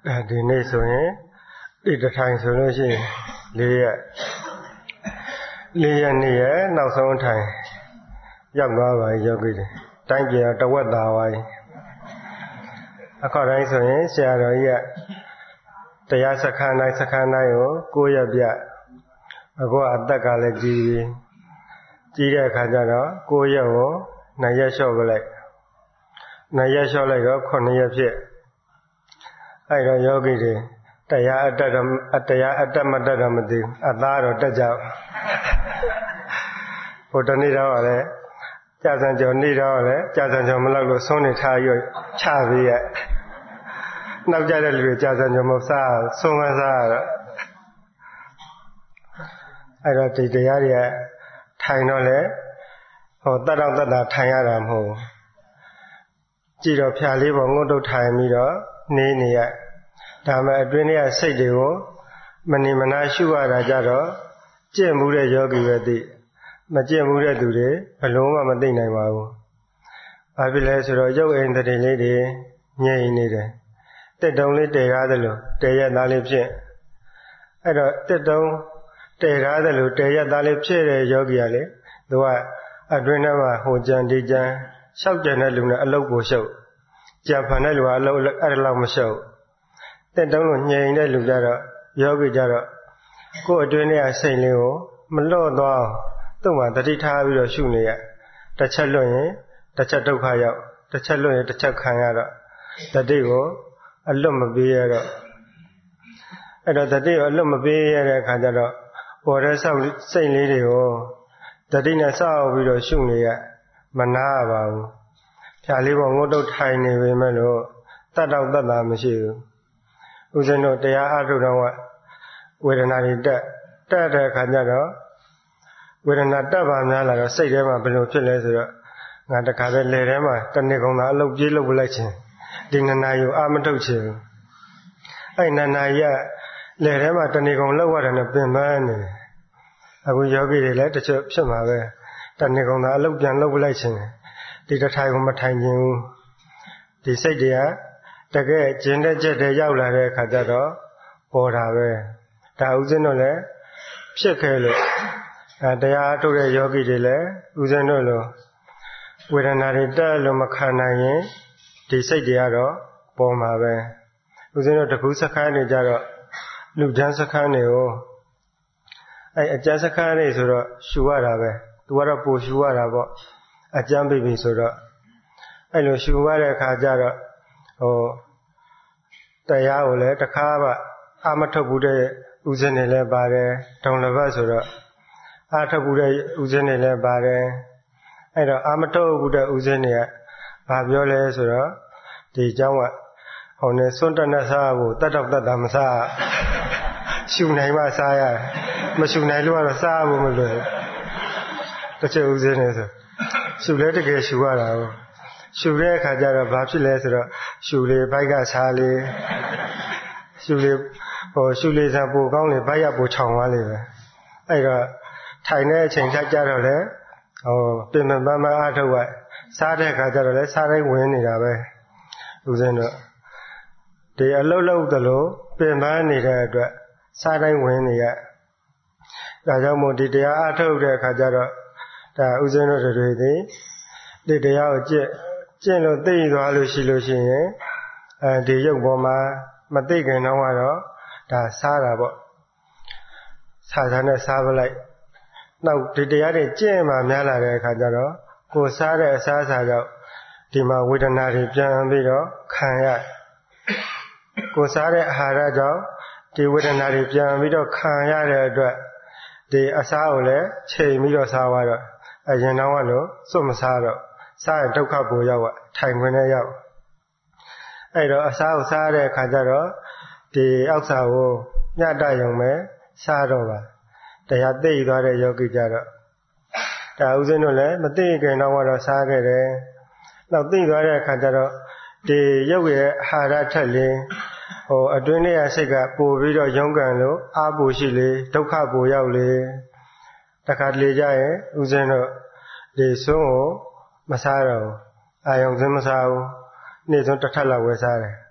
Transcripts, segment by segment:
ဒီနေ့ဆိုရင်ဒီတစ်ထိုင်ဆိုလို့ရှိရင်၄ရက်နေ့ရဲ့နောက်ဆုံးထိုင်ရောက်သွားပါပြီယောဂီတွေတိုင်းပြည်တဝက်သာပါပြီအခုတိုင်းဆိုရင်ဆရာတော်ကြီးကတရားစခန်းတိုင်းကို9ရက်ပြအခုအသက်ကလည်းကြီးတဲ့အခါကျတော့9ရက်ကို2ရက်လျှော့ပလိုက်2ရက်လျှော့လိုက်တော့9ရက်ဖြစ်အဲ့တော့ယောဂီတွေတရားအတက်မတက်တော့မသိဘူးအသားတော့တက်ကြဟိုတနေ့တော့လည်းကြာစံကျော်နေ့တော့လည်းကြာစံကျော်မလောက်လို့ဆုံးနေထားရွချပြီးရနောက်ကြတဲ့လူတွေကြာစံကျော်မစားဆုံးမစားတော့အဲ့တော့ဒီတရားတွေကထိုင်တော့လေဟိုတတ်တော့တတ်တာထိုင်ရတာမဟုတ်ကြည့်တော့ဖြာလေးပေါ်ငုတ်တုတ်ထိုင်ပြီးတော့နေရဒါမှအတွင်းထဲကစိတ်တွေကိုမနေမနာရှုရတာကြတော့ကျင့်မှုတဲ့ယောဂီပဲသိမကျင့်မှုတဲ့သူတွေဘလုံးမှမသိနိုင်ပါဘူး။ဘာဖြစ်လဲဆိုတော့ရုပ်အိမ်တည်းလေးတွေငြိမ်နေတယ်။တက်တုံးလေးတည်ရတယ်လို့တည်ရသားလေးဖြစ်အဲ့တော့တက်တုံးတည်ရတယ်လို့တည်ရသားလေးဖြစ်တဲ့ယောဂီကလေသူကအတွင်းထဲမှာဟိုကြံဒီကြံလျှောက်ကြံတဲ့လူနဲ့အလုတ်ကိုရှုပ်ကြံဖန်တဲ့လူကအလုတ်အဲ့ဒါလောက်မရှုပ်တက်တုံးလို့ငြိမ်တဲ့လူကြတော့ယောဂီကြတော့ကိုယ်အတွင်းထဲကစိတ်လေးကိုမလော့သွားသူ့မှာတတိထားပြီးတော့ရှုနေရတစ်ချက်လွတ်ရင်တစ်ချက်ဒုက္ခရောက်တစ်ချက်လွတ်ရင်တစ်ချက်ခံရတော့တတိကိုအလွတ်မပေးရတော့အဲ့တော့တတိကိုအလွတ်မပေးရတဲ့အခါကျတော့ပေါ်တဲ့ဆောက်စိတ်လေးတွေကိုတတိနဲ့ဆောက်ပြီးတော့ရှုနေရမနာပါဘူးဖြာလေးပေါ်ငုတ်တုတ်ထိုင်နေပေမဲ့လို့တတ်တော့တတ်တာမရှိဘူးဦးဇင်းတို့တရားအားထုတ်တော့ဝေဒနာတွေတက်တဲ့အခါကျတော့ဝေဒနာတက်ပါများလာတော့စိတ်ထဲမှာဘယ်လိုဖြစ်လဲဆိုတော့ငါတခါပဲလေထဲမှာတဏှိကုံသာအလုပ်ပြေးလုပ်ပလိုက်ခြင်းဒီနနာယုအာမထုတ်ခြင်းအဲ့နနာယလေထဲမှာတဏှိကုံလောက်ရတယ်နဲ့ပင်ပန်းနေတယ်အခုယောဂီတွေလည်းတချို့ဖြစ်မှာပဲတဏှိကုံသာအလုပ်ပြန်လုပ်ပလိုက်ခြင်းဒီတထိုင်ကိုမထိုင်ခြင်းဘူးဒီစိတ်တွေကတကယ်ကျင်တဲ့ချက်တွေရောက်လာတဲ့အခါကျတော့ပေါ်တာပဲဒါဥစဉ်တော့လည်းဖြစ်ခဲ့လို့တရားထုတ်တဲ့ယောဂီတွေလည်းဥစဉ်တို့လိုဝေဒနာတွေတက်လို့မခံနိုင်ရင်ဒီစိတ်တွေကတော့ပေါ်မှာပဲဥစဉ်တို့တကူစခန်းတွေကြတော့လူချမ်းစခန်းတွေကိုအကျမ်းစခန်းတွေဆိုတော့ရှူရတာပဲသူကတော့ပိုရှူရတာပေါ့အကျမ်းပြီဆိုတော့အဲ့လိုရှူရတဲ့အခါကျတော့တရားကိုလည်းတစ်ခါမှအာမထုတ်ဘူးတဲ့ဥစဉ်တွေလည်းပါတယ်ဒုံလဘတ်ဆိုတော့အာထုတ်ဘူးတဲ့ဥစဉ်တွေလည်းပါတယ်အဲ့တော့အာမထုတ်ဘူးတဲ့ဥစဉ်တွေကဘာပြောလဲဆိုတော့ဒီအကြောင်းကဟိုနဲ့စွန့်တက်နဲ့စားဖို့တတ်တော့တတ်တာမစားရှူနိုင်မှစားရမရှူနိုင်လို့ကတော့စားဖို့မလွယ်တချို့ဥစဉ်တွေဆိုရှူလဲတကယ်ရှူရတာကိုရှူတဲ့အခါကျတော့ဘာဖြစ်လဲဆိုတော့ရှူလေဘိုက်ကစားလေရှူလေစားပိုကောင်းလေဘိုက်ကပိုချောင်သွားလေပဲအဲ့တော့ထိုင်တဲ့အချိန်ကြတော့လေပင်ပန်းပန်းအားထုတ်ရစားတဲ့အခါကျတော့လေစားတိုင်းဝင်နေတာပဲဦးဇင်းတို့ဒီအလုတ်လုတ်သလိုပင်ပန်းနေတဲ့အတွက်စားတိုင်းဝင်နေရဒါကြောင့်မို့ဒီတရားအားထုတ်တဲ့အခါကျတော့ဒါဦးဇင်းတို့တွေဒီတရားကိုကျင့်လို့သိသွားလို့ရှိရင်ဒီရုပ်ပေါ်မှာမသိခင်တော့ကတော့ဒါစားတာပေါ့စားနဲ့စားပလိုက်နောက်ဒီတရားတွေကျင့်မှများလာတဲ့အခါကျတော့ကိုယ်စားတဲ့အစားအစာကြောင့်ဒီမှာဝေဒနာတွေပြန်ပြီးတော့ခံရကိုယ်စားတဲ့အာဟာရကြောင့်ဒီဝေဒနာတွေပြန်ပြီးတော့ခံရတဲ့အတွက်ဒီအစားကိုလည်းချိန်ပြီးတော့စားသွားတော့အရင်တော့ကလို့စွတ်မစားတော့စားရင်ဒုက္ခပူရောက်ထိုင်ခွင့်နဲ့ရောက်အဲ့တော့အစားကိုစားတဲ့အခါကျတော့ဒီအောက်စာကိုညတရုံပဲစားတော့ပါတရားသိသွားတဲ့ယောဂီကြတော့ဒါဥစဉ်တို့လည်းမသိခင်တော့ကတော့စားခဲ့တယ်နောက်သိသွားတဲ့အခါကျတော့ဒီရုပ်ရဲ့အာဟာရထက်လေအတွင်းထဲကစိတ်ကပိုပြီးတော့ရုန်းကန်လို့အားပူရှိလေဒုက္ခပူရောက်လေတခါတလေကြရင်ဥစဉ်တို့ဒီစွန်းကိုမစားတော့အာယုံစင်းမစားဘူးနေ့ဆုံးတစ်ထပ်လောက်ဝယ်စားတယ်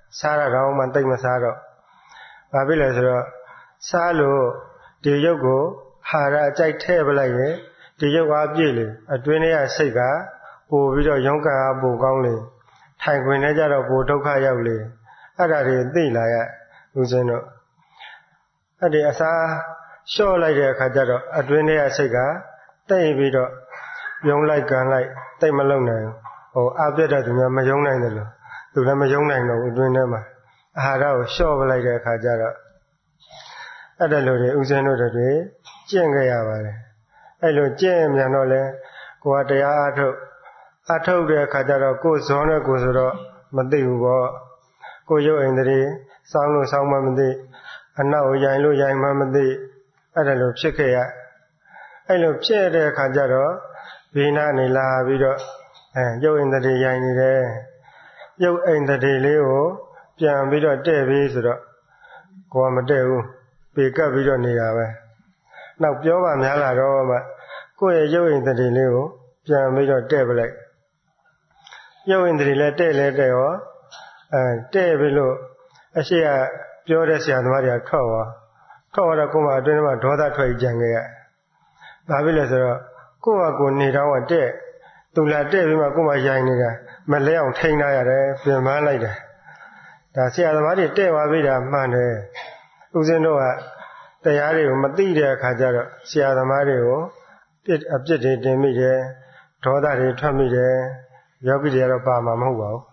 စားရတော့မှတိတ်မစားတော့ဘာဖြစ်လဲဆိုတော့စားလို့ဒီရုပ်ကိုဟာရအကြိုက်ထည့်ပလိုက်ရင်ဒီရုပ်အားပြည့်လေအတွင်းထဲကစိတ်ကပို့ပြီးတော့ရုန်းကန်အားပိုကောင်းလေထိုင်ခွင်ထဲကြတော့ပိုဒုက္ခရောက်လေအဲ့ဒါတွေသိလာရဦးဇင်းတို့အဲ့ဒီအစားလျှော့လိုက်တဲ့အခါကျတော့အတွင်းထဲကစိတ်ကတိတ်ပြီးတော့ယုံလိုက်ကန်လိုက်တိတ်မလုံနိုင်ဘူးအပြတ်တဲ့သူများမယုံနိုင်တယ်လို့သူလည်းမယုံနိုင်တော့ဘူးအတွင်းထဲမှာအာဟာရကိုလျှော့ပလိုက်တဲ့အခါကျတော့အဲ့ဒါလိုတွေဥစဉ်တို့တွေကျင့်ခဲ့ရပါတယ်အဲ့လိုကျင့်မြန်တော့လဲကိုယ်ကတရားအားထုတ်တဲ့အခါကျတော့ကိုယ်ဇောနဲ့ကိုယ်ဆိုတော့မသိဘူးပေါ့ကိုယ်ရုပ်အိမ်တွေစောင်းလို့စောင်းမှမသိအနောက်ကိုရိုင်လို့ရိုင်မှမသိအဲ့ဒါလိုဖြစ်ခဲ့ရအဲ့လိုဖြစ်တဲ့အခါကျတော့ဘေးနားနေလာပြီးတော့ရုပ်အိမ်တွေရိုင်နေတယ်ရုပ်အိမ်တွေလေးကိုပြန်ပြီးတော့တဲ့ပြီးဆိုတော့ကိုယ်ကမတဲ့ဘူးပေကပ်ပြီးတော့နေတာပဲနောက်ပြောပါများလာတော့မှကိုယ့်ရဲ့ရုပ်အိမ်တွေလေးကိုပြန်ပြီးတော့တဲ့ပလိုက်ရုပ်အိမ်တွေလည်းတဲ့လဲတဲ့ရောတဲ့ပြီးလို့အရှိကပြောတဲ့ဆရာသမားတွေကထွက်တော့ကိုယ်ကအတွင်းမှာဒေါသထွက်ကြံခဲ့ရဘာဖြစ်လဲဆိုတော့ကိုယ့်ကနေတော့တဲ့သူလာတဲ့ပြီးမှကိုယ်မှရိုင်နေတာမလဲအောင်ထိန်းထားရတယ်ပြင်ပန်းလိုက်တယ်ဒါဆရာသမားတွေတဲ့သွားပြီတာမှန်တယ်ဦးဇင်းတို့ကတရားတွေကိုမသိတဲ့အခါကျတော့ဆရာသမားတွေကိုအပြစ်တွေတင်မိတယ်ဒေါသတွေထွက်မိတယ်ယောဂီတွေကတော့ပါမှာမဟုတ်ပါဘူး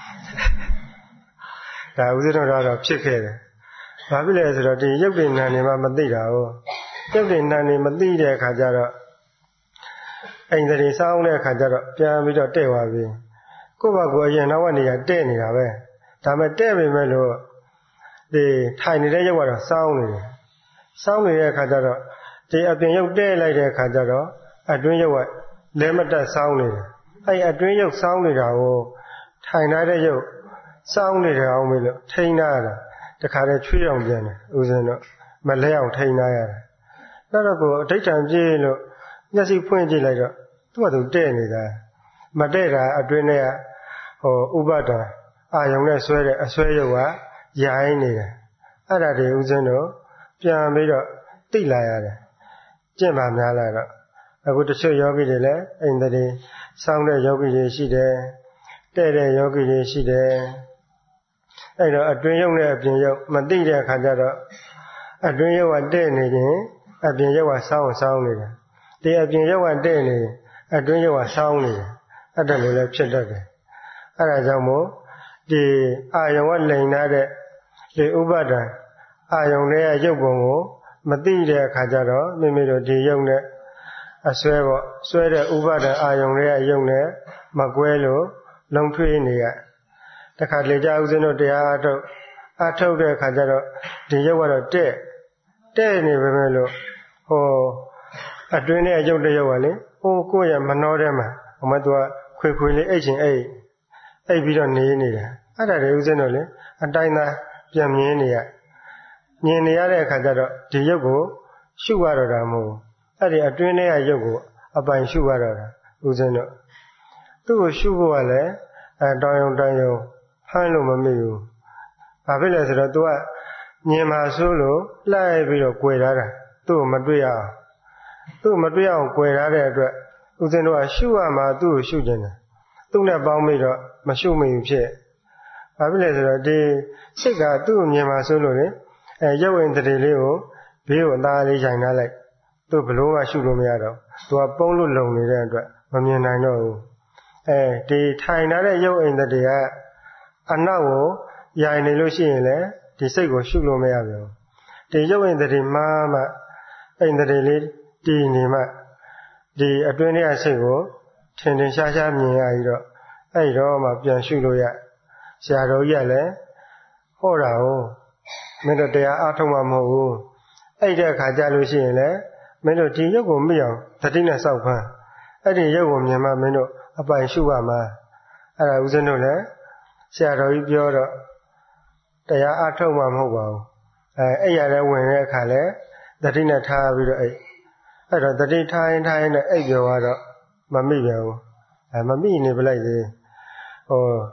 ဒါဦးဇင်းတို့တော့ဖြစ်ခဲ့တယ်ဘာဖြစ်လဲဆိုတော့ဒီရုပ်တည်နာနေမှမသိတာဟုတ်ရုပ်တည်နာနေမသိတဲ့အခါကျတော့အိမ်တွေစောင်းတဲ့အခါကျတော့ပြန်ပြီးတော့တဲ့သွားပြီကိုယ့်ဘာကိုယ်အရင်တော့ကနေရတဲ့နေတာပဲဒါမဲ့တဲ့ပေမဲ့လို့ဒီထိုင်နေတဲ့ရုပ်ကတော့စောင်းနေတယ်စောင်းနေတဲ့အခါကျတော့ဒီအပြင်ရုပ်တဲ့လိုက်တဲ့အခါကျတော့အတွင်းရုပ်ကလဲမတက်စောင်းနေတယ်အဲ့အတွင်းရုပ်စောင်းနေတာကိုထိုင်ထားတဲ့ရုပ်စောင်းနေတယ်အောင်ပြီလို့ထိန်းထားရတာတခါတည်းချွေးအောင်ပြန်တယ်ဦးဇင်းတို့မလဲအောင်ထိန်းထားရတာနောက်တော့ကိုအဋ္ဌံပြေးလို့မျက်စိဖွင့်ကြည့်လိုက်တော့သူ့ဟာသူတဲ့နေတာမတဲ့တာအတွင်းထဲကဥပါဒံအာယုံနဲ့ဆွဲတဲ့အဆွဲရုပ်ကရိုင်းနေတယ်အဲ့ဒါတွေဦးဇင်းတို့ပြန်ပြီးတော့သိလာရတယ်ကျင့်ပါများလာတော့အခုတချို့ယောဂီတွေလည်းအိမ်တွေစောင်းတဲ့ယောဂီတွေရှိတယ်တဲ့တဲ့ယောဂီတွေရှိတယ်အဲ့တော့အတွင်းရုပ်နဲ့အပြင်ရုပ်မသိတဲ့အခါကျတော့အတွင်းရုပ်ကတဲ့နေရင်အပြင်ရုပ်ကစောင်းနေတယ်ဒီအပြင်ရုပ်ကတဲ့နေအတွင်းရုပ်ကစောင်းနေတယ်အဲ့ဒါလိုလည်းဖြစ်တတ်တယ်အဲ့ဒါကြောင့်မို့ဒီအာယုံကလိန်ထားတဲ့ဒီဥပါဒံအာယုံရဲ့ရုပ်ပုံကိုမသိတဲ့အခါကျတော့မိမိတို့ဒီရုပ်နဲ့အဆွဲပေါ့ဆွဲတဲ့ဥပါဒံအာယုံရဲ့ရုပ်နဲ့မကွဲလို့လုံထွေးနေရတခါလေကြာဦးဇင်းတို့တရားအထုတ်တဲ့အခါကျတော့ဒီရုပ်ကတော့တဲ့နေပဲမဲ့လို့အတွင်းနဲ့ရုပ်တရုပ်ကလေကိုယ့်ရဲ့မနှောထဲမှာဟိုမှာသူကခွေလေးအိတ်ချင်အိတ်ပြီးတော့နေတယ်အဲ့ဒါတွေဦးဇင်းတို့လေအတိုင်းသားပြန်မြင်နေရမြင်နေရတဲ့အခါကျတော့ဒီရုပ်ကိုရှုရတော့တာမဟုတ်ဘူးအဲ့ဒီအတွင်းထဲကရုပ်ကိုအပိုင်ရှုရတော့တာဦးဇင်းတို့သူ့ကိုရှုဖို့ကလည်းတောင်းယုံဖမ်းလို့မမိဘူးဘာဖြစ်လဲဆိုတော့ तू ကမြင်မှာဆိုလို့လှည့်ပြီးတော့꿰ထားတာသူ့ကိုမတွေ့ရအောင်ကွယ်ထားတဲ့အတွက်ဦးဇင်းတို့ကရှုရမှာသူ့ကိုရှုကျင်တယ်သူ့နဲ့ပေါင်းပြီးတော့မရှုမိဘူးဖြစ်ဘာဖြစ်လဲဆိုတော့ဒီစိတ်ကသူ့ကိုမြင်မှာဆိုလို့လေရုပ်ဝင်တည်းလေးကိုဘေးကိုအသားလေးခြင်ထားလိုက်သူ့ဘလို့မှရှုလို့မရတော့သူကပုံလို့လုံနေတဲ့အတွက်မမြင်နိုင်တော့ဘူးဒီထိုင်ထားတဲ့ရုပ်အိမ်တည်းကအနောက်ကိုရိုင်နေလို့ရှိရင်လည်းဒီစိတ်ကိုရှုလို့မရဘူးဒီရုပ်အိမ်တည်းမှအိမ်တည်းလေးတည်နေမှဒီအတွင်းထဲကစိတ်ကိုထင်ထင်ရှားရှားမြင်ရပြီးတော့အဲ့တော့မှပြန်ရှုလို့ရဆရာတော်ကြီးကလည်းဟောတာကိုမင်းတို့တရားအားထုတ်မှမဟုတ်ဘူးအဲ့တဲ့အခါကြလို့ရှိရင်လည်းမင်းတို့ဒီရုပ်ကိုမြင်အောင်သတိနဲ့စောင့်ဖမ်းအဲ့ဒီရုပ်ကိုမြင်မှမင်းတို့အပိုင်ရှုရမှာအဲ့ဒါဦးဇင်းတို့လည်းဆရာတော်ကြီးပြောတော့တရားအားထုတ်မှမဟုတ်ပါဘူးအဲ့ရတဲ့ဝင်တဲ့အခါလဲသတိနဲ့ထားပြီးတော့အဲ့တော့တတိထားရင်နဲ့အိပ်ပြောတော့မမိပြန်ဘူးမမိနေပလိုက်သေး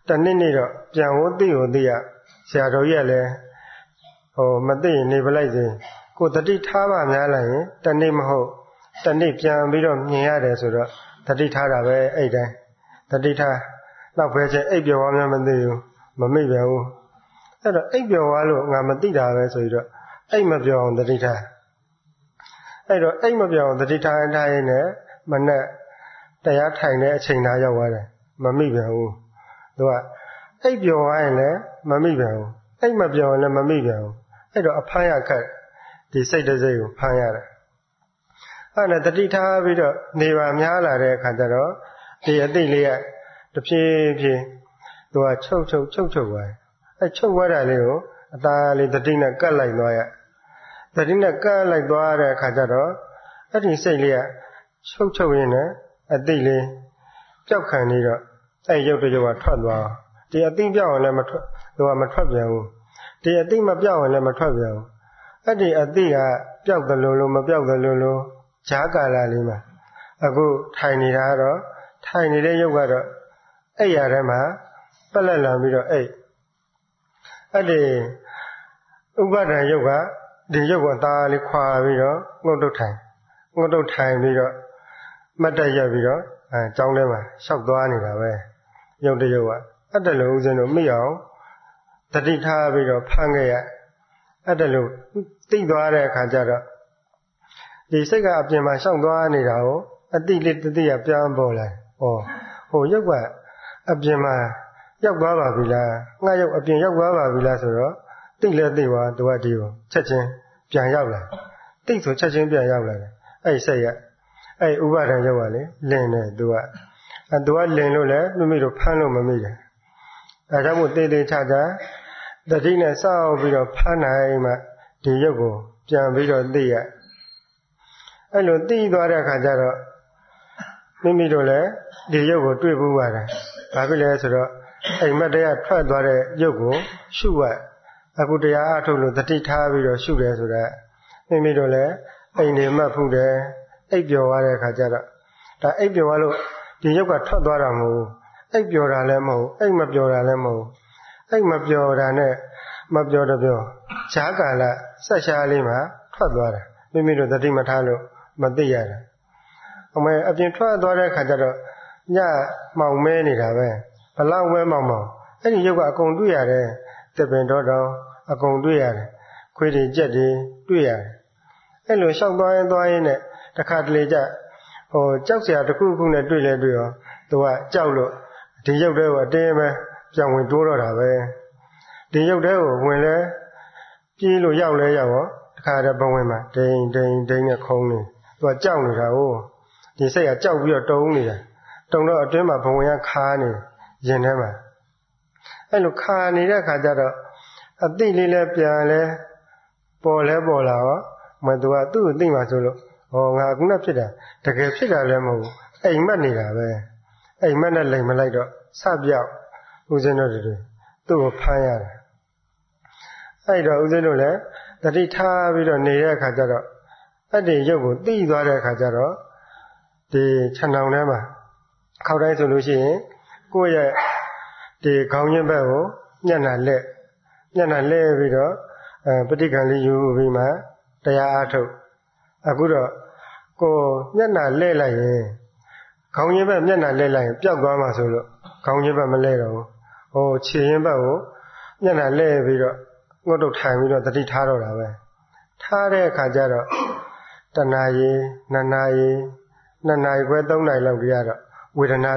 တနေ့နေ့တော့ပြန်ဝသိကိုသိရဆရာတော်ကြီးကလည်းမသိရင်နေပလိုက်စေကိုတတိထားပါများလိုက်ရင်တနေ့မဟုတ်တနေ့ပြန်ပြီးတော့မြင်ရတယ်ဆိုတော့တတိထားတာပဲအဲ့တိုင်းတတိထားနောက်ပဲချင်းအိပ်ပျော်သွားမှမသိဘူးမမိပဲဘူးအဲ့တော့အိပ်ပျော်သွားလို့ငါမသိတာပဲဆိုပြီးတော့အိပ်မပျော်အောင်တတိထားအဲ့တော့အိပ်မပျော်အောင်တတိထားထားရင်းနဲ့မနဲ့တရားထိုင်တဲ့အချိန်သားရောက်သွားတယ်မမိပဲဘူးသူကအိပ်ပျော်သွားရင်လည်းမမိပဲဘူးအိပ်မပျော်ရင်လည်းမမိပဲဘူးအဲ့တော့အဖမ်းရခက်ဒီစိတ်တစ်စိတ်ကိုဖမ်းရတယ်အဲ့ဒါတတိထားပြီးတော့နေပါများလာတဲ့အခါကျတော့ဒီအသိလေးကတဖြည်းဖြည်းသူကချုပ်သွားတယ်အဲ့ချုပ်သွားတာလေးကိုအသာလေးတတိနဲ့ကတ်လိုက်သွားရတတိနဲ့ကတ်လိုက်သွားတဲ့အခါကျတော့အဲ့ဒီစိတ်လေးကချုပ်ရင်းနဲ့အသိလေးပျောက်ခံနေတော့အဲ့ရုပ်တရုပ်ကထွက်သွားဒီအသိပြောက်အောင်လည်းမထွက်ပြန်ဘူးဒီအသိမပြောက်အောင်လည်းမထွက်ပြန်ဘူးအဲ့ဒီအသိကပျောက်တယ်လို့မပျောက်တယ်လို့ဈာကာလလေးမှာအခုထိုင်နေတာကတော့ထိုင်နေတဲ့ရုပ်ကတော့အဲ့ရထဲမှာပက်လက်လာပြီးတော့အဲ့ဒီဥပါဒံရုပ်ကဒီရုပ်ကအသားလေးခွာပြီးတော့ငုတ်တုတ်ထိုင်ပြီးတော့မတ်တက်ရပြီးတော့ကျောင်းထဲမှာရှောက်သွားနေတာပဲရုပ်တရုပ်ကအဲ့ဒါလို့ဦးဇင်းတို့မိအောင်တတိထားပြီးတော့ဖမ်းခဲ့ရအဲ့ဒါလို့သိသွားတဲ့အခါကျတော့ဒီစိတ်ကအပြင်မှာရှောက်သွားနေတာကိုအတိလေးတတိယပြန်ပေါ်လာဟိုရုပ်ကအပြင်မှာရောက်သွားပါပြီလားငါရုပ်အပြင်ရောက်သွားပါပြီလားဆိုတော့သိလဲသိသွားသူကဒီကိုချက်ချင်းပြန်ရောက်လာသိဆိုချက်ချင်းပြန်ရောက်လာတယ်အဲ့စိတ်ကအဲ့ဥပါဒံရုပ်ကလေလင်တယ်သူကလင်လို့လည်းမိမိတို့ဖမ်းလို့မမိတယ်အဲဒါမို့တေးသေးချာချာတတိနဲ့စောက်ပြီးတော့ဖမ်းနိုင်မှဒီရုပ်ကိုပြန်ပြီးတော့သိရအဲ့လိုသိသွားတဲ့အခါကျတော့မိမိတို့လည်းဒီရုပ်ကိုတွေ့ဘူးပါတယ်ဘာဖြစ်လဲဆိုတော့အိမ်မက်တရားထွက်သွားတဲ့ရုပ်ကိုရှုရအခုတရားအထုတ်လို့တတိထားပြီးတော့ရှုတယ်ဆိုတော့မိမိတို့လည်းအိမ်နေမှတ်ဖူးတယ်အိပ်ပျော်သွားတဲ့အခါကျတော့ဒါအိပ်ပျော်သွားလို့ဒီရုပ်ကထွက်သွားတာမဟုတ်ဘူးအိပ်ပျော်တာလည်းမဟုတ်အိပ်မပျော်တာလည်းမဟုတ်အိပ်မပျော်တာနဲ့မပျော်တော့ဈာကာလဆက်ရှားလေးမှာထွက်သွားတာမိမိတို့တတိမထားလို့မသိရတာအပြင်ထွက်သွားတဲ့အခါကျတော့ညမောင်မဲနေတာပဲဘလောက်ပဲမောင်အဲ့ဒီရုပ်ကအကုန်တွေ့ရတယ်တပင်တော်တော်အကုန်တွေ့ရတယ်ခွေးတွေကြက်တွေတွေ့ရတယ်အဲ့လိုလျှောက်သွားရင်နဲ့တခါတလေကြကြောက်စရာတစ်ခုခုနဲ့တွေ့လဲတွေ့ရောသူကကြောက်လို့ဒီရုပ်တွေကိုအတင်းပဲပြောင်းဝင်တိုးတော့တာပဲဒီရုပ်တွေကိုဝင်လဲပြေးလို့ရောက်လဲရောက်ရောတခါတည်းဘဝင်မှာဒိန်နဲ့ခုံးနေသူကကြောက်နေတာဟုတ်ဒီစိတ်ကကြောက်ပြီးတော့တုံနေတာတုံတော့အတွင်းမှာဘဝင်ကခါနေရင်ထဲမှာအဲ့လိုခါနေတဲ့ခါကျတော့အသိလေးလဲပြန်လဲပေါ်လာရောသူကသူ့ကိုသိမှဆိုလို့ငါခုနဖြစ်တာတကယ်ဖြစ်တာလည်းမဟုတ်ဘူးအိမ်မက်နေတာပဲအိမ်မက်နဲ့လိမ်မလိုက်တော့စပြောက်ဦးဇင်းတို့တွေသူ့ကိုဖမ်းရတယ်အဲ့တော့ဦးဇင်းတို့လည်းတတိထားပြီးတော့နေတဲ့အခါကျတော့အဲ့ဒီရုပ်ကိုသိသွားတဲ့အခါကျတော့ဒီခြံတောင်ထဲမှာခေါက်တိုင်းဆိုလို့ရှိရင်ကိုယ့်ရဲ့ဒီခေါင်းရင်းဘက်ကိုညံ့တာလက်ပြီးတော့ပဋိက္ခဏလေးယူပြီးမှတရားအားထုတ်အခုတော့ကိုမျက်နှာလဲလိုက်ရင်ခေါင်းရင်းဘက်မျက်နှာလဲလိုက်ရင်ပျောက်သွားမှာဆိုလို့ခေါင်းရင်းဘက်မလဲတော့ဘူးခြေရင်းဘက်ကိုမျက်နှာလဲပြီးတော့ငုတ်တုတ်ထိုင်ပြီးတော့တတိထားတော့တာပဲထားတဲ့အခါကျတော့တဏှာရီ2နာရီခွဲ3နာရီလောက်ကြာတော့ဝေဒနာ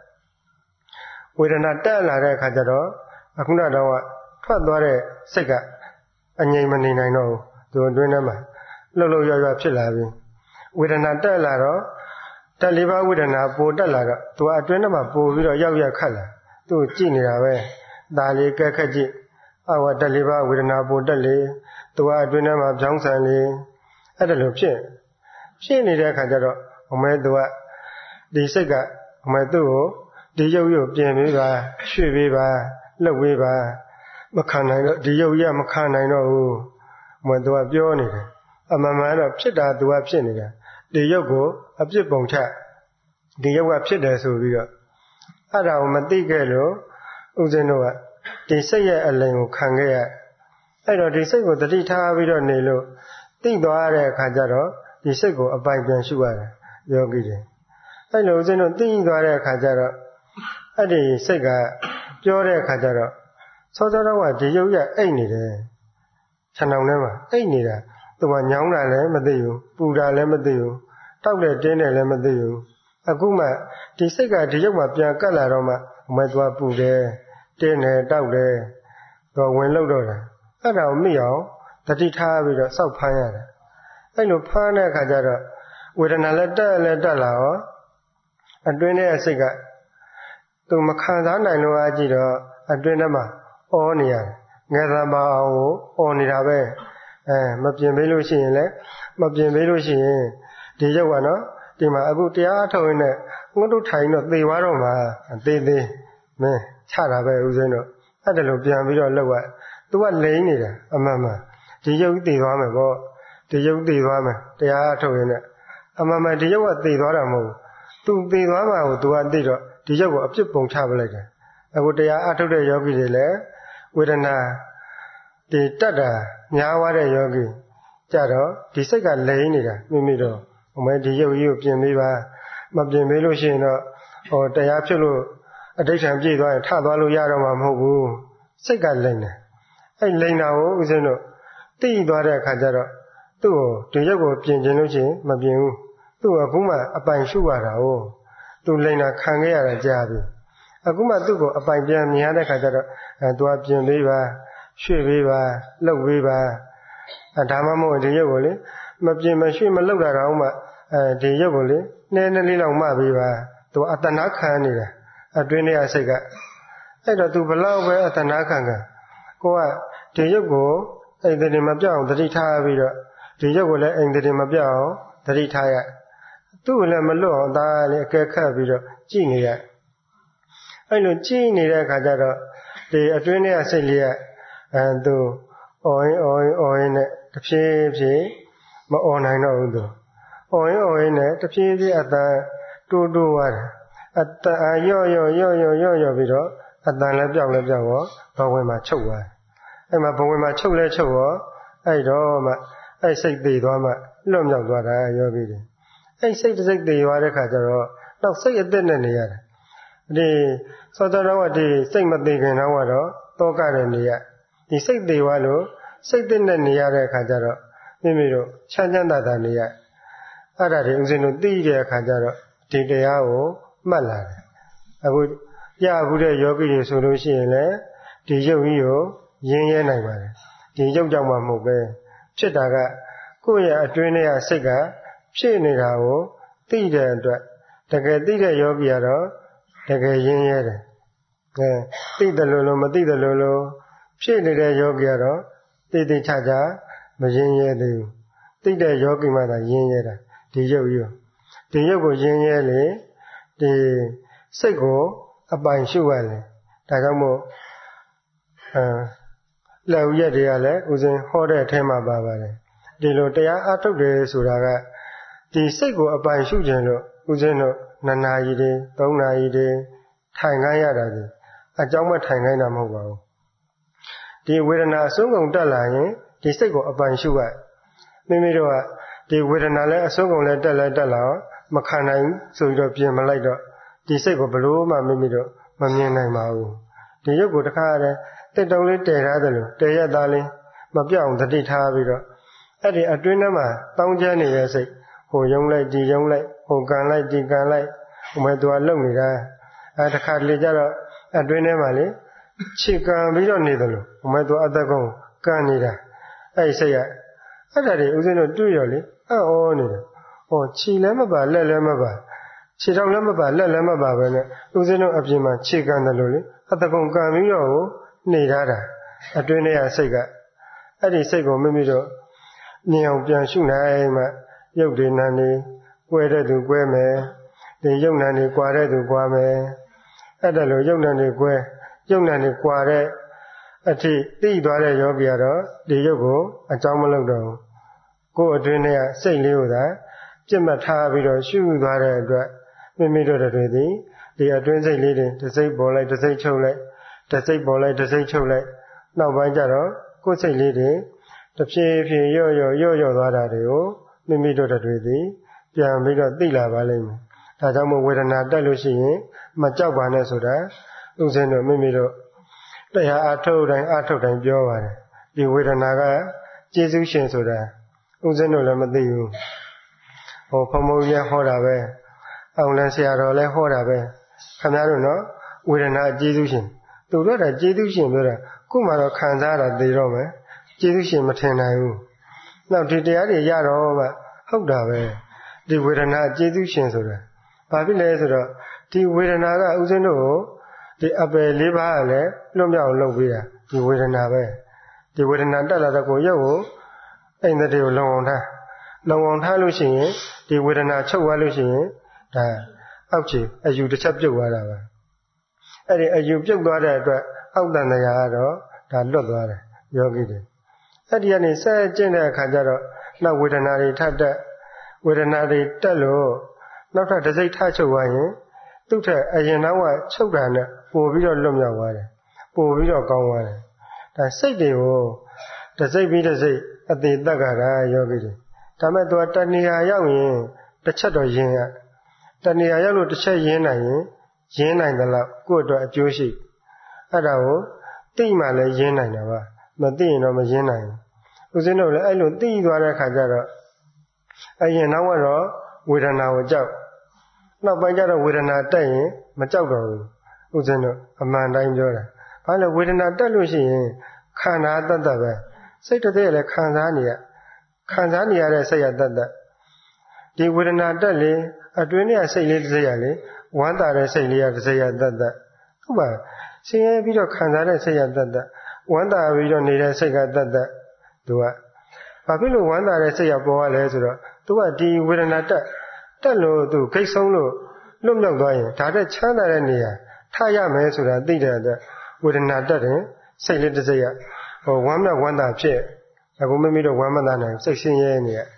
တက်လာတဲ့အခါကျတော့အခုနတော့ထွက်သွားတဲ့စိတ်ကအငြိမ်မနေနိုင်တော့ဘူးသူအတွင်းထဲမှာလှုပ်ရွဖြစ်လာပြီဝေဒနာတက်လာတော့တက်လေးပါးဝေဒနာပိုတက်လာတော့သူအတွင်းထဲမှာပိုပြီးတော့ရောက်ခတ်လာသူ့ကြည့်နေတာပဲဒါလေးကဲခက်ကြည့်တက်လေးပါးဝေဒနာပိုတက်လေသူအတွင်းထဲမှာဖြောင်းဆန်လေအဲ့ဒါလိုဖြစ်နေတဲ့အခါကျတော့သူကဒီစိတ်ကသူ့ကိုဒီရုပ်ပြင်ပေးပါရွှေ့ပေးပါလှုပ်ပေးပါမခံနိုင်တော့ဒီရုပ်ကြီးကမခံနိုင်တော့ဘူးသူကပြောနေတယ်အမှန်မှန်တော့ဖြစ်တာသူကဖြစ်နေတာဒီရုပ်ကိုအပြစ်ပုံချဒီရုပ်ကဖြစ်တယ်ဆိုပြီးတော့အဲ့ဒါကိုမသိခဲ့လို့ဥစဉ်တို့ကဒီစိတ်ရဲ့အလိမ်ကိုခံခဲ့ရအဲ့တော့ဒီစိတ်ကိုတတိထားပြီးတော့နေလို့သိသွားတဲ့အခါကျတော့ဒီစိတ်ကိုအပိုင်ပြန်ရှုရတယ်ယောဂီတွေအဲ့လိုဥစဉ်တို့သိသွားတဲ့အခါကျတော့အဲ့ဒီစိတ်ကပြောတဲ့အခါကျတော့စောစောတော့ကဒီရုပ်ရအိတ်နေတယ်ခြံအောင်ထဲမှာအိတ်နေတာသူကညောင်းတာလည်းမသိဘူးပူတာလည်းမသိဘူးတောက်တယ်တင်းတယ်လည်းမသိဘူးအခုမှဒီစိတ်ကဒီရုပ်မှာပြန်ကပ်လာတော့မှမသွားပူတယ်တင်းတယ်တောက်တယ်တော့ဝင်လို့တော့တယ်အဲ့ဒါကိုမိအောင်တတိထားပြီးတော့စောက်ဖမ်းရတယ်အဲ့လိုဖမ်းတဲ့အခါကျတော့ဝေဒနာလည်းတက်လာရောအတွင်းထဲအစိတ်ကသူမခံစားနိုင်လို့အကြည့်တော့အတွင်းထဲမှာအောနေရတယ်ငယ်သာပါအောင်ကိုအောနေတာပဲမပြင်ပေးလို့ရှိရင်လည်းမပြင်ပေးလို့ရှိရင်ဒီရုပ်ကနော်ဒီမှာအခုတရားထုတ်ရင်းနဲ့ငုတ်တုထိုင်တော့သေသွားတော့မှသေးမင်းချတာပဲဦးဇင်းတို့အဲ့ဒါလိုပြန်ပြီးတော့လောက်ရသူကလိမ့်နေတာအမှန်မှန်ဒီရုပ်သေသွားမယ်ပေါ့ဒီရုပ်သေသွားမယ်တရားထုတ်ရင်းနဲ့အမှန်မှန်ဒီရုပ်ကသေသွားတာမဟုတ်ဘူးသူသေသွားမှာကိုသူကသိတော့ဒီရုပ်ကိုအပြစ်ပုံချပလိုက်တယ်အခုတရားအထုတ်တဲ့ယောဂီတွေလည်းဝေဒနာဒီတက်တာများသွားတဲ့ယောဂီကြတော့ဒီစိတ်ကလိမ့်နေတာမိတော့ဟိုမဲဒီရုပ်ကြီးကိုပြင်ပေးပါမပြင်ပေးလို့ရှိရင်တော့ဟောတရားဖြစ်လို့အဋ္ဌံပြည့်သွားရင်ထသွားလို့ရတော့မှာမဟုတ်ဘူးစိတ်ကလိမ့်တယ်အဲ့လိမ့်တာကိုဦးဇင်းတို့သိသွားတဲ့အခါကျတော့သူ့ကိုဒီရုပ်ကိုပြင်ခြင်းလို့ရှိရင်မပြင်ဘူးသူ့ကိုအခုမှအပိုင်ရှုရတာကိုသူလိမ့်တာခံခဲ့ရတာကြာပြီအခုမှသူ့ကိုအပိုင်ပြန်မြင်ရတဲ့အခါကျတော့သူကပြင်ပေးပါရွှေ့ပေးပါလှုပ်ပေးပါဒါမှမဟုတ်ဒီရုပ်ကိုလေမပြင်မရွှေ့မလှုပ်တာတော့မှဒီရုပ်ကိုလေနည်းနည်းလေးလောက်မှပေးပါသူအတ္တနာခံနေတာအတွင်းထဲကစိတ်ကအဲ့တော့သူဘလောက်ပဲအတ္တနာခံကိုကဒီရုပ်ကိုအိမ်တည်းမပြောက်အောင်တတိထားပြီးတော့ဒီရုပ်ကိုလည်းအိမ်တည်းမပြောက်အောင်တတိထားရသူ့ကိုလည်းမလွတ်အောင်ဒါလည်းအကဲခတ်ပြီးတော့ကြည့်နေရအဲ့လိုကြည့်နေတဲ့အခါကျတော့ဒီအတွင်းထဲကစိတ်လေးကသူအော်ရင်နဲ့တဖြည်းဖြည်းမအော်နိုင်တော့ဘူးသူအော်ရင်နဲ့တဖြည်းဖြည်းအတန်တိုးသွားတယ်အတန်ရော့ပြီးတော့အတန်လည်းပြောက်ရောဘဝင်မှာချုပ်သွားတယ်အဲ့မှာဘဝင်မှာချုပ်ရောအဲ့တော့မှအဲ့စိတ်သေးသွားမှလွတ်မြောက်သွားတာယောဂီတွေအဲ့စိတ်တစ်စိတ်သေးသွားတဲ့ခါကျတော့နောက်စိတ်အသက်နဲ့နေရတယ်ဒီသောတော်ကဒီစိတ်မသေးခင်တော့တောကတဲ့နေရဒီစိတ်သေးသွားလို့စိတ်သက်နဲ့နေရတဲ့အခါကျတော့မိတို့ချမ်းသာနေရအဲ့ဒါတွေဦးဇင်းတို့သိတဲ့အခါကျတော့ဒီတရားကိုမှတ်လာတယ်အခုရဘူးတဲ့ယောဂီတွေဆိုလို့ရှိရင်လည်းဒီရုပ်ကြီးကိုရင်းရဲနိုင်ပါတယ်ဒီရုပ်ကြောင့်မှမဟုတ်ပဲဖြစ်တာကကိုယ့်ရဲ့အတွင်းထဲကစိတ်ကဖြစ်နေတာကိုသိတဲ့အတွက်တကယ်သိတဲ့ယောဂီကတော့တကယ်ရင်းရဲတယ်သိတယ်လို့မသိတယ်လို့ဖြစ်နေတဲ့ယောဂီကတော့သိချာမရင်းရဲသေးဘူးသိတဲ့ယောဂီမှသာရင်းရဲတာဒီရုပ်ကိုရင်းရဲလေဒီစိတ်ကိုအပိုင်ရှုရတယ်ဒါကြောင့်မို့လက်ဥရက်တွေကလည်းဥစဉ်ဟောတဲ့အထဲမှာပါပါတယ်ဒီလိုတရားအထုတ်တယ်ဆိုတာကဒီစိတ်ကိုအပိုင်ရှုခြင်းလို့ဥစဉ်တို့2 နာရီတွေ3 နာရီတွေထိုင်ခိုင်းရတာဒီအကြောင်းမထိုင်ခိုင်းတာမဟုတ်ပါဘူးဒီဝေဒနာအဆုံးကုန်တက်လာရင်ဒီစိတ်ကိုအပိုင်ရှုရမိတို့ကဒီဝေဒနာလည်းအဆုံးကုန်လည်းတက်လာမခံနိုင်ဆိုပြီးတော့ပြင်မလိုက်တော့ဒီစိတ်ကိုဘလို့မှမိတို့မမြင်နိုင်ပါဘူးဒီရုပ်ကိုတခါတည်းတက်တုံးလေးတည်ထားတယ်လို့တည်ရသားလေးမပြောက်အောင်တတိထားပြီးတော့အဲ့ဒီအတွင်းထဲမှာတောင်းကျမ်းနေတဲ့စိတ်ဟိုယုံလိုက်ဒီယုံလိုက်ဟိုကန်လိုက်ဒီကန်လိုက်ဟိုမဲ့သူကလုံနေတာတခါတလေကျတော့အတွင်းထဲမှာလေခြေကန်ပြီးတော့နေတယ်လို့ဟိုမဲ့သူအသက်ကုန်ကန်နေတာအဲ့ဒီစိတ်ကအဲ့ဒါတွေဦးဇင်းတို့တွေ့ရလေအော်နေတယ်ဟောခြေလည်းမပါလက်လည်းမပါခြေထောက်လည်းမပါလက်လည်းမပါပဲနဲ့ဦးဇင်းတို့အပြင်မှာခြေကန်တယ်လို့လေအသက်ကုန်ကန်ပြီးတော့နေရတာအတွင်းထဲကစိတ်ကအဲ့ဒီစိတ်ကိုမိတို့မြင်အောင်ပြန်ရှုနိုင်မှရုပ်တွေနာနေကွဲတဲ့သူကွဲမယ်ဒီရုပ်နာနေကွာတဲ့သူကွာမယ်အဲ့ဒါလိုရုပ်နာနေကွဲရုပ်နာနေကွာတဲ့အထိသိသွားတဲ့ယောဂီကတော့ဒီရုပ်ကိုအကြောင်းမလုပ်တော့ဘူးကိုယ်အတွင်းထဲကစိတ်လေးကိုသာပြတ်မှတ်ထားပြီးတော့ရှုသွားတဲ့အတွက်မိတို့တွေဒီအတွင်းစိတ်လေးတွေတစ်စိတ်ပေါ်လိုက်တစ်စိတ်ချုပ်လိုက်တစ်စိတ်ပေါ်လိုက်တစ်စိတ်ချုပ်လိုက်နောက်ပိုင်းကျတော့ကိုယ်စိတ်လေးတွေတဖြည်းဖြည်းရော့သွားတာတွေကိုမိမိတို့တွေသည်ပြန်ပြီးတော့သိလာပါလိမ့်မယ်ဒါကြောင့်မို့ဝေဒနာတက်လို့ရှိရင်မကြောက်ပါနဲ့ဆိုတာဥစဉ်တို့မိမိတို့တရားအထုတ်တိုင်းပြောပါတယ်ဒီဝေဒနာကကျေးဇူးရှင်ဆိုတာဥစဉ်တို့လည်းမသိဘူးဟောဖုံဖုံကြီးဟောတာပဲအောင်လန်းဆရာတော်လည်းဟောတာပဲခင်ဗျားတို့နော်ဝေဒနာကျေးဇူးရှင်သူတို့ကကျေးဇူးရှင်ပြောတာခုမှတော့ခံစားတာသိတော့မယ်ကျေးဇူးရှင်မထင်နိုင်ဘူးနောက်ဒီတရားတွေရတော့မှဟုတ်တာပဲဒီဝေဒနာကျေးဇူးရှင်ဆိုတာဘာဖြစ်လဲဆိုတော့ဒီဝေဒနာကဥစဉ်တို့ကိုဒီအပယ်၄ပါးကလည်းလွတ်မြောက်လုပ်ပေးတာဒီဝေဒနာပဲဒီဝေဒနာတက်လာတဲ့ကိုရုပ်ကိုအိမ်တည်းကိုလုံအောင်ထားလို့ရှိရင်ဒီဝေဒနာချုပ်သွားလို့ရှိရင်ဒါအောက်ခြေအယူတစ်ချက်ပြုတ်သွားတာပဲအဲ့ဒီအယူပြုတ်သွားတဲ့အတွက်အောက်တန်တရားကတော့ဒါလွတ်သွားတယ်ယောဂီတွေအဲ့ဒီကနေဆက်ကျင့်တဲ့အခါကျတော့နောက်ဝေဒနာတွေထပ်တက်ဝေဒနာတွေတက်လို့နောက်ထပ်တစ်စိတ်ထချုပ်သွားရင်သူ့ထက်အရင်တော့ကချုပ်တာနဲ့ပို့ပြီးတော့လွတ်မြောက်သွားတယ်ပို့ပြီးတော့ကောင်းသွားတယ်ဒါစိတ်တွေကိုတစ်စိတ်ပြီးတစ်စိတ်အသေးတက်ကြတာယောဂီတွေဒါမဲ့သူကတဏှာရောက်ရင်တစ်ချက်တော့ယဉ်ရတဏှာရောက်လို့တစ်ချက်ယဉ်နိုင်ရင်ယဉ်နိုင်တယ်လို့ကိုယ့်အတွက်အကျိုးရှိအဲ့ဒါကိုသိမှလည်းယဉ်နိုင်တာပါမသိရင်တော့မယဉ်နိုင်ဘူးဦးဇင်းတို့လည်းအဲ့လိုသိသွားတဲ့အခါကျတော့အရင်တော့ကတော့ဝေဒနာကိုကြောက်နောက်ပိုင်းကျတော့ဝေဒနာတက်ရင်မကြောက်တော့ဘူးဦးဇင်းတို့အမှန်တိုင်းပြောတာဘာလို့ဝေဒနာတက်လို့ရှိရင်ခန္ဓာတတ်တတ်ပဲစိတ်တစ်သေးလည်းခံစားနေရတဲ့စိတ်ရတတ်တတ်ဒီဝေဒနာတက်လေအတွင်းထဲစိတ်လေးတစ်စိတ်ရလေဝမ်းသာတဲ့စိတ်လေးရတစ်စိတ်ရတတ်တတ်ဟုတ်ပါဆင်းရဲပြီးတော့ခံစားတဲ့စိတ်ရတတ်တတ်ဝမ်းသာပြီးတော့နေတဲ့စိတ်ကတတ်တတ်သူကဘာဖြစ်လို့ဝမ်းသာတဲ့စိတ်ရပေါ်ရလဲဆိုတော့သူကဒီဝေဒနာတက်လို့သူဂိတ်ဆုံးလို့လွတ်မြောက်သွားရင်ဒါတဲ့ချမ်းသာတဲ့နေရာထားရမယ်ဆိုတာသိတဲ့အတွက်ဝေဒနာတက်တယ်စိတ်လေးတစ်စိတ်ရဝမ်းမြောက်ဝမ်းသာဖြစ်အခုမိမိတို့ဝမ်းမသာနိုင်စိတ်ဆင်းရဲနေရ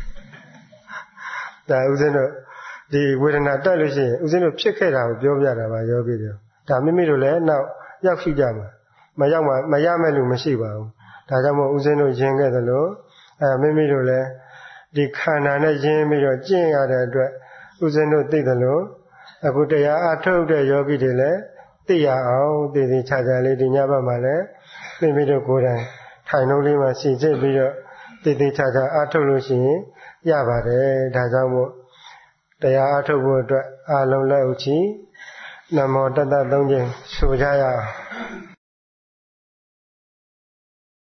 ဒါဥစဉ်တို့ဒီဝေဒနာတက်လို့ရှိရင်ဥစဉ်တို့ဖြစ်ခဲ့တာကိုပြောပြတာပါယောဂီတွေဒါမိမိတို့လည်းနောက်ရောက်ရှိကြမှာမရောက်မှမရမဲ့လူမရှိပါဘူးဒါကြောင့်မို့ဥစဉ်တို့ယဉ်ခဲ့သလိုမိမိတို့လည်းဒီခန္ဓာနဲ့ယဉ်ပြီးတော့ကျင့်ရတဲ့အတွက်ဥစဉ်တို့သိသလိုအခုတရားအထုတ်တဲ့ယောဂီတွေလည်းသိရအောင်သိသိချာချာလေးဒီညဘက်မှာလည်းမိမိတို့ကိုယ်တိုင်ထိုင်လုံးလေးမှာစီစစ်ပြီးတော့သိသိချာချာအထုတ်လို့ရှိရင်ရပါတယ်ဒါကြောင့်မို့တရားအထုတ်ဖို့အတွက်အာလုံးလက်ဥချီနမောတတ္တ 3 ကြိမ်ဆိုကြရအောင်